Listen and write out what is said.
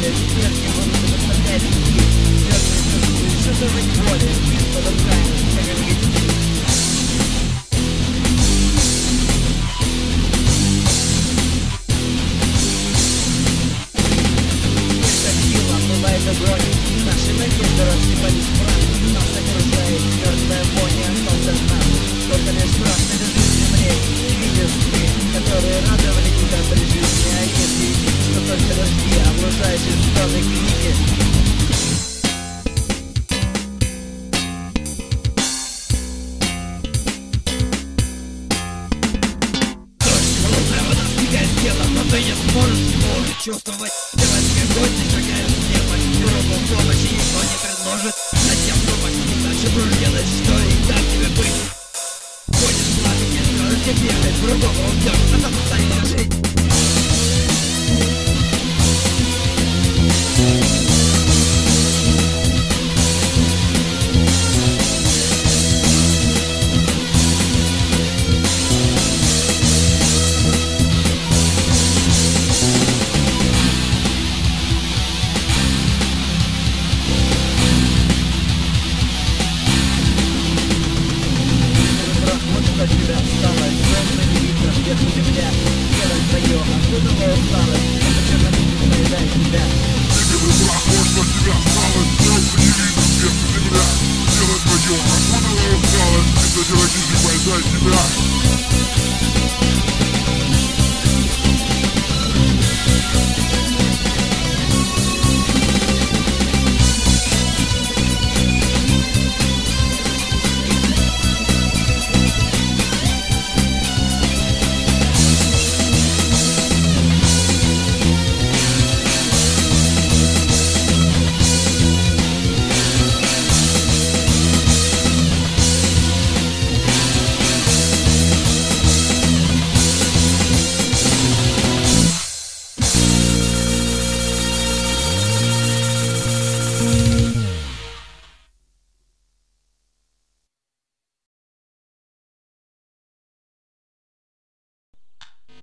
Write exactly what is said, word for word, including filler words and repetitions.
воля, смертью воздух оставляет пути. Мертвый чувствует шизовать воли, подобраем, как английский. Бывает огонь, наши надежды рассыпались в прах. Нас окружает мертвая вонь, остался знак. Только лишь страх на лежит земле. Видишь ты, которые радовали тебя при жизни. А если видишь, то только дожди, облужающие стоны книги. Дождь, холодная вода стекает с тела, но ты не сможешь его уже чувствовать. Девочка гости шагают в небо, руку помощи никто не предложит. Затем думать, иначе пружинать, что и как тебе быть. Ходишь в лапе, не скажешь тебе бегать, другого убьешь, а там останется жить.